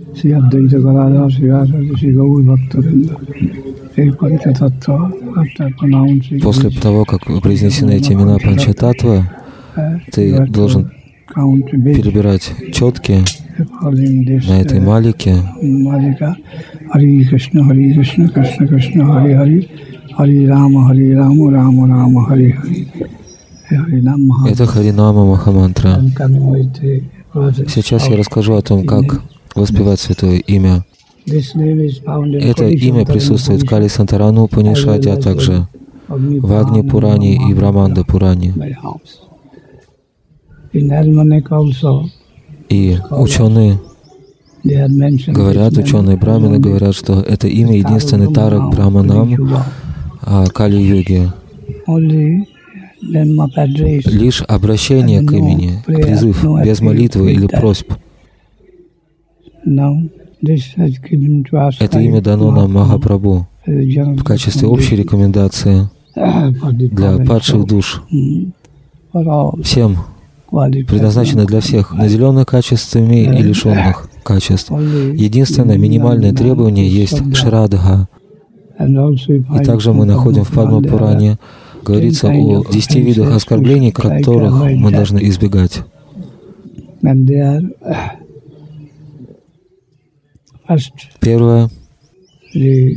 После того, как произнесены эти имена Панчататтва, ты должен перебирать четки на этой малике. Хари Кришна, Кришна Кришна, Хари Хари, Хари Рама, Рама Рама, Хари Хари. Это Харинама Махамантра. Сейчас я расскажу о том, как воспевать святое имя. Это имя присутствует в Кали Сантарану Упанишаде, а также в Агни Пуране и Браманда Пуране. И ученые говорят, ученые брамины говорят, что это имя единственный тарак браманам Кали-юги. Лишь обращение к имени, призыв, без молитвы или просьб. Это имя дано нам Махапрабху в качестве общей рекомендации для падших душ. Всем, предназначено для всех, наделенных качествами и лишенных качеств. Единственное минимальное требование есть Шрадха. И также мы находим в Падма-пуране, говорится о 10 видах оскорблений, которых мы должны избегать. Первое —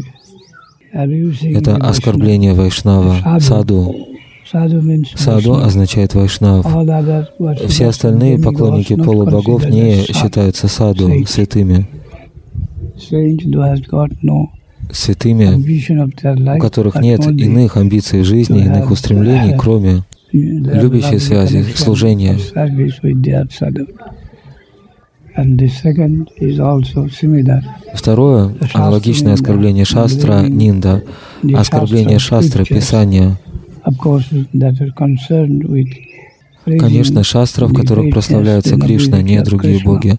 это оскорбление Вайшнава, саду. Саду означает Вайшнав. Все остальные поклонники полубогов не считаются саду, святыми. Святыми, у которых нет иных амбиций жизни, иных устремлений, кроме любящей связи, служения. Второе — аналогичное оскорбление шастра, нинда, оскорбление шастра, писания. Конечно, шастра, в которых прославляется Кришна, не другие боги.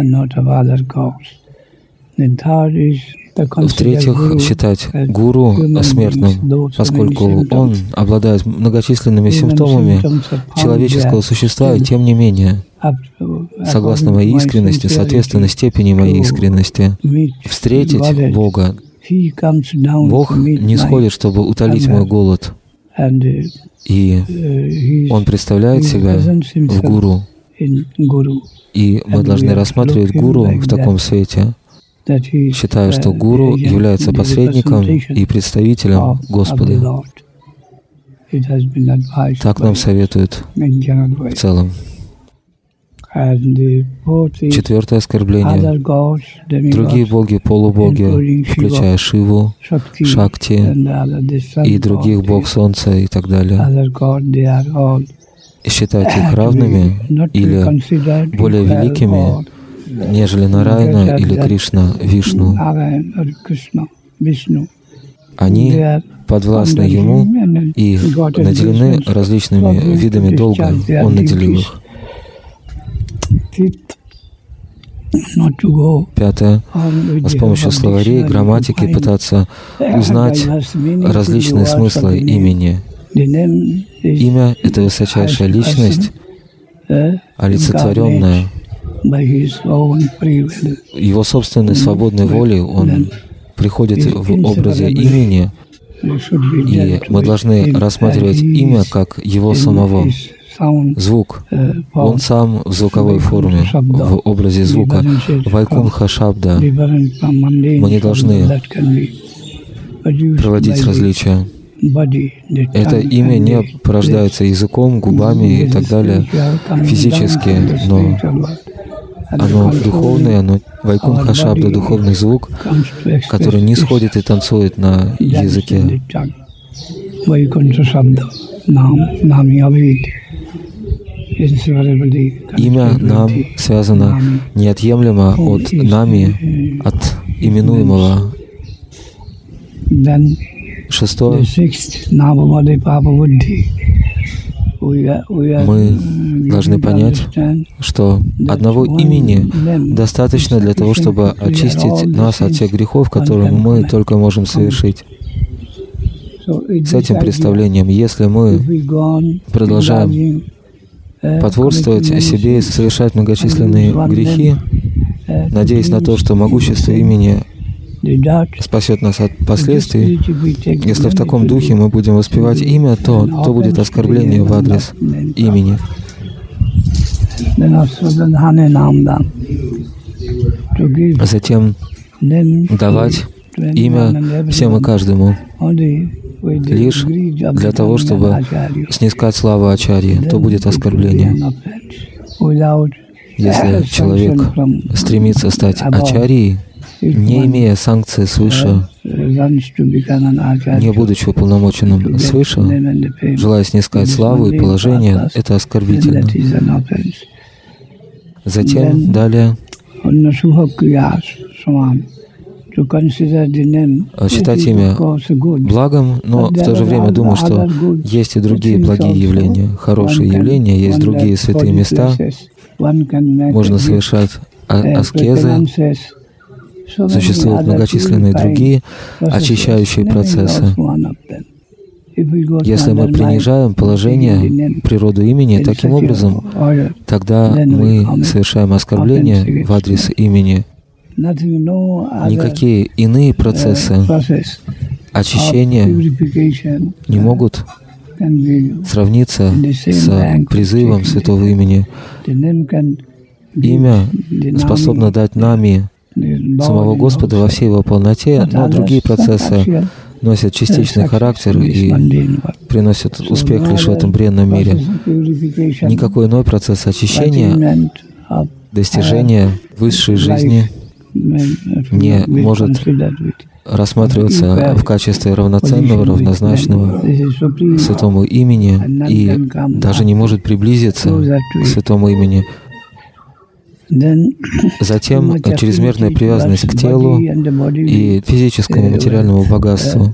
В-третьих, считать гуру смертным, поскольку он обладает многочисленными симптомами человеческого существа, и тем не менее, согласно моей искренности, соответственно степени моей искренности, встретить Бога. Бог не сходит, чтобы утолить мой голод. И Он представляет себя в гуру. И мы должны рассматривать гуру в таком свете, считая, что гуру является посредником и представителем Господа. Так нам советуют в целом. Четвертое оскорбление. Другие боги, полубоги, включая Шиву, Шакти и других бог Солнца и так далее, считать их равными или более великими, нежели Нараяна или Кришна, Вишну. Они подвластны Ему и наделены различными видами долга. Он наделил их. Пятое. С помощью словарей, грамматики пытаться узнать различные смыслы имени. Имя — это высочайшая личность, олицетворенная Его собственной свободной волей. Он приходит в образе имени, и мы должны рассматривать имя как Его самого. Звук. Он сам в звуковой форме, в образе звука. Вайкунха Шабда. Мы не должны проводить различия. Это имя не порождается языком, губами и так далее, физически, но оно духовное, оно Вайкунха Шабда, духовный звук, который не сходит и танцует на языке. Имя «нам» связано неотъемлемо от «нами», от именуемого. Шестое. Мы должны понять, что одного имени достаточно для того, чтобы очистить нас от тех грехов, которые мы только можем совершить. С этим представлением, если мы продолжаем потворствовать себе и совершать многочисленные грехи, надеясь на то, что могущество имени спасет нас от последствий, если в таком духе мы будем воспевать имя, то будет оскорбление в адрес имени. Затем давать имя всем и каждому, лишь для того, чтобы снискать славу Ачарьи, то будет оскорбление. Если человек стремится стать Ачарьей, не имея санкции свыше, не будучи уполномоченным свыше, желая снискать славу и положение, это оскорбительно. Затем, далее, считать имя благом, но в то же время думаю, что есть и другие благие явления, хорошие явления, есть другие святые места, можно совершать аскезы, существуют многочисленные другие очищающие процессы. Если мы принижаем положение, природу имени таким образом, тогда мы совершаем оскорбление в адрес имени. Никакие иные процессы очищения не могут сравниться с призывом святого имени. Имя способно дать нами самого Господа во всей его полноте, но другие процессы носят частичный характер и приносят успех лишь в этом бренном мире. Никакой иной процесс очищения, достижения высшей жизни не может рассматриваться в качестве равноценного, равнозначного святому имени и даже не может приблизиться к святому имени. Затем чрезмерная привязанность к телу и физическому материальному богатству.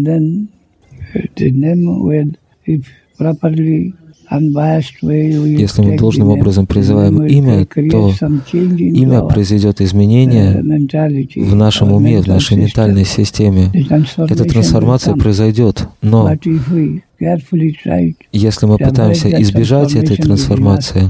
Если мы должным образом призываем имя, то имя произведет изменения в нашем уме, в нашей ментальной системе. Эта трансформация произойдет, но если мы пытаемся избежать этой трансформации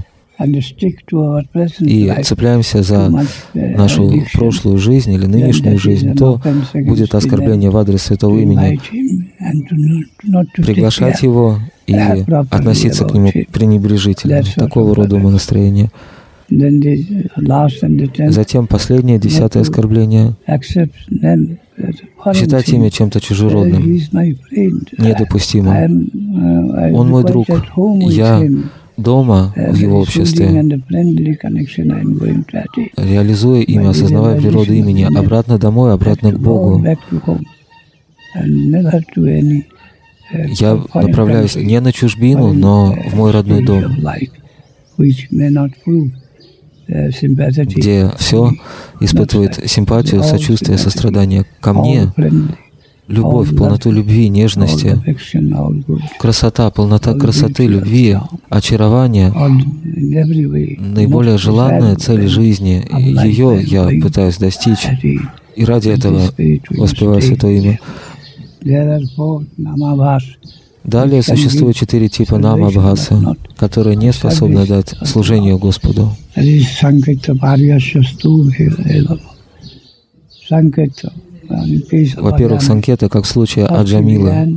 и цепляемся за нашу прошлую жизнь или нынешнюю жизнь, то будет оскорбление в адрес святого имени. Приглашать его и относиться к нему пренебрежительно. Такого рода умонастроение. Затем последнее, 10-е оскорбление. Считать имя чем-то чужеродным недопустимо. Он мой друг. Я дома, в его обществе, реализуя имя, осознавая природу имени, обратно домой, обратно к Богу. Я направляюсь не на чужбину, но в мой родной дом, где все испытывает симпатию, сочувствие, сострадание ко мне, любовь, полноту любви, нежности, красота, полнота красоты, любви, очарование, наиболее желанная цель жизни. Ее я пытаюсь достичь, и ради этого воспеваю святое имя. Далее существует 4 типа намабхаса, которые не способны дать служению Господу. Во-первых, санкета, как в случае Аджамилы.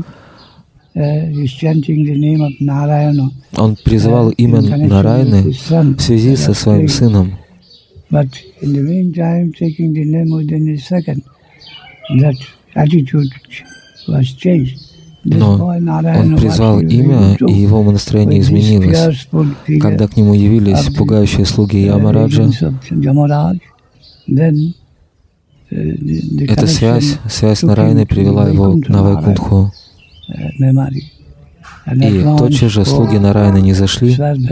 Он призывал имя Нараяны в связи со своим сыном. Но он призвал имя, и его умонастроение изменилось. Когда к нему явились пугающие слуги Ямараджа, эта связь Нараяны привела его на Вайкунтху. И тотчас же слуги Нараяны не зашли,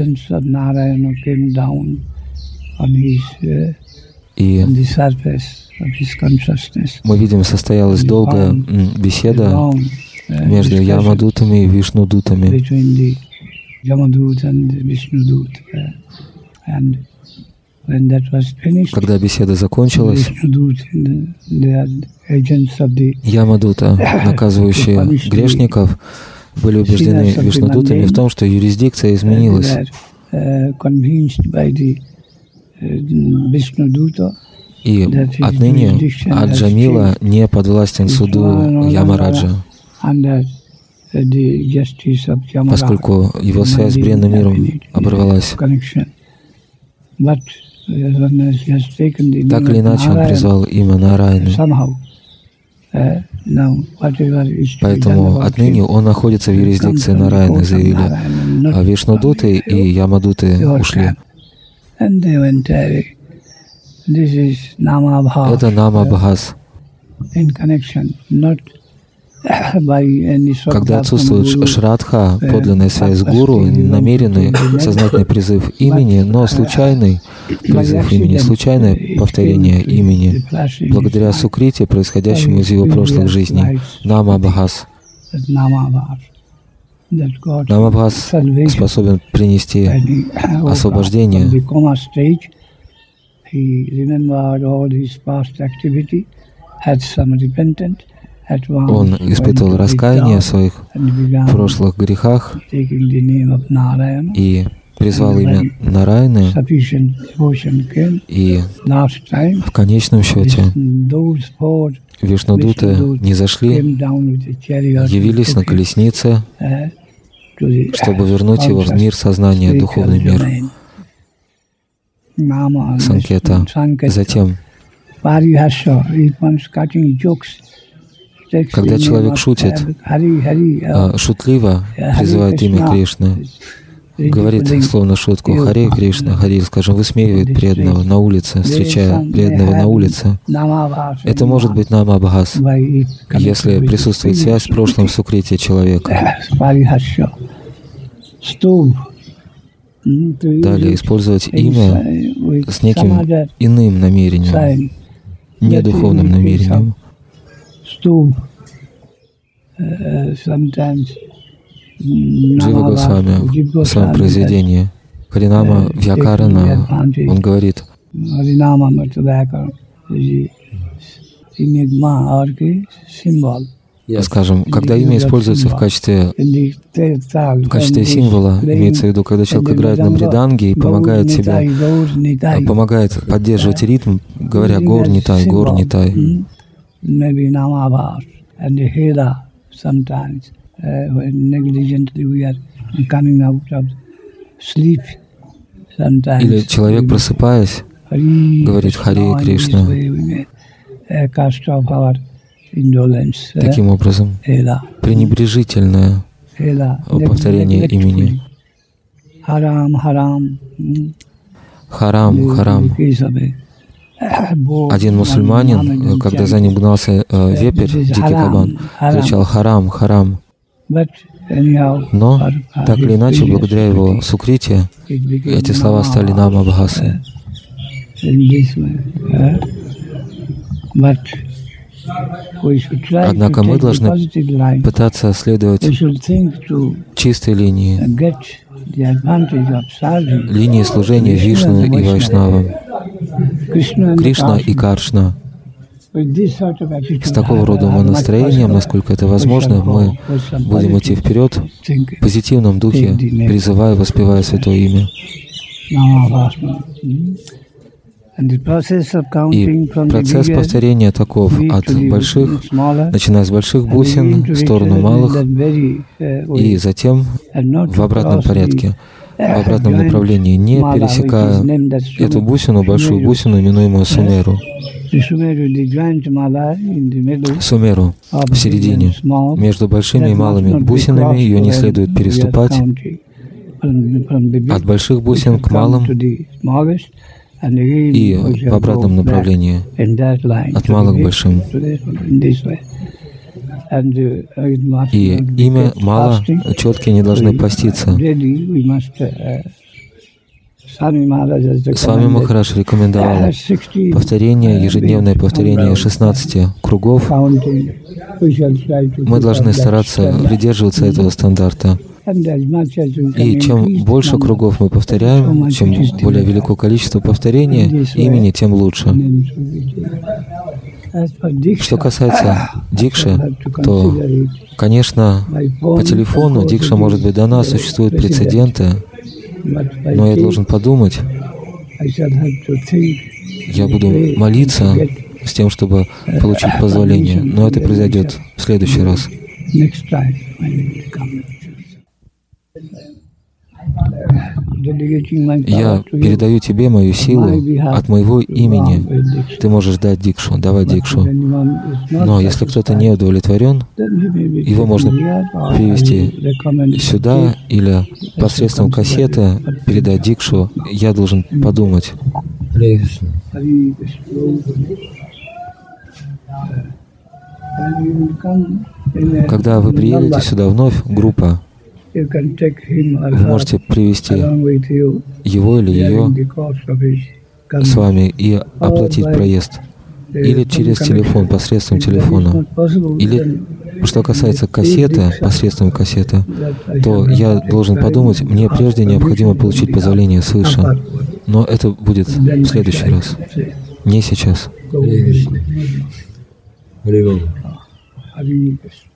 и мы видим, состоялась долгая беседа между Ямадутами и Вишнудутами. Когда беседа закончилась, Ямадута, наказывающие грешников, были убеждены Вишнудутами в том, что юрисдикция изменилась. И отныне Аджамила не подвластен суду Ямараджа, поскольку его связь с бренным миром оборвалась. Так или иначе, он призвал имя Нараяны. Поэтому отныне он находится в юрисдикции Нараяны, заявили. А Вишнудуты и Ямадуты ушли. Это Намабхас. Когда отсутствует шрадха, подлинная связь с гуру, намеренный сознательный призыв имени, но случайный призыв имени, случайное повторение имени, благодаря сукрите, происходящему из его прошлых жизней, Намабхас. Намабхас способен принести освобождение. Он испытывал раскаяние в своих прошлых грехах и призвал имя Нараяны, и в конечном счете Вишнудуты не зашли, явились на колеснице, чтобы вернуть его в мир сознания, духовный мир, Санкета. Затем, когда человек шутит, шутливо призывает имя Кришны, говорит словно шутку «Харе Кришна», Хари, скажем, высмеивает преданного на улице, встречая преданного на улице. Это может быть Намабхас, если присутствует связь с прошлым сукрите человека. Далее использовать имя с неким иным намерением, не духовным намерением. Джива Госвами в своем произведении Харинама Вьякарана, он говорит, скажем, когда имя используется в качестве символа, имеется в виду, когда человек играет на мриданге и помогает себе, помогает поддерживать ритм, говоря «Гор Нитай, Гор Нитай». Или человек, просыпаясь, говорит «Харе Кришна». Таким образом, пренебрежительное повторение имени. Харам, харам. Один мусульманин, когда за ним гнался вепрь, дикий кабан, кричал «Харам, харам». Но, так или иначе, благодаря его сукрите, эти слова стали Намабхасы. Однако мы должны пытаться следовать чистой линии служения Вишну и Вайшнавам, Кришна и Каршна. С такого рода настроением, насколько это возможно, мы будем идти вперед в позитивном духе, призывая, воспевая Святое Имя. И процесс повторения таков от больших, начиная с больших бусин в сторону малых, и затем в обратном порядке, в обратном направлении, не пересекая эту бусину, большую бусину, именуемую Сумеру. Сумеру в середине, между большими и малыми бусинами, ее не следует переступать от больших бусин к малым, и в обратном направлении, от малых к большим. И имя мало, четкие не должны поститься. С вами Махарадж рекомендовал ежедневное повторение 16 кругов. Мы должны стараться придерживаться этого стандарта. И чем больше кругов мы повторяем, чем более велико количество повторения имени, тем лучше. Что касается дикши, то, конечно, по телефону дикша может быть дана, существуют прецеденты, но я должен подумать, я буду молиться с тем, чтобы получить позволение, но это произойдет в следующий раз. Я передаю тебе мою силу от моего имени. Ты можешь дать дикшу, давай дикшу. Но если кто-то не удовлетворен, его можно привести сюда или посредством кассеты передать дикшу. Я должен подумать. Когда вы приедете сюда вновь, группа, вы можете привести его или ее с вами и оплатить проезд. Или через телефон, посредством телефона. Или, что касается кассеты, посредством кассеты, то я должен подумать, мне прежде необходимо получить позволение свыше. Но это будет в следующий раз, не сейчас.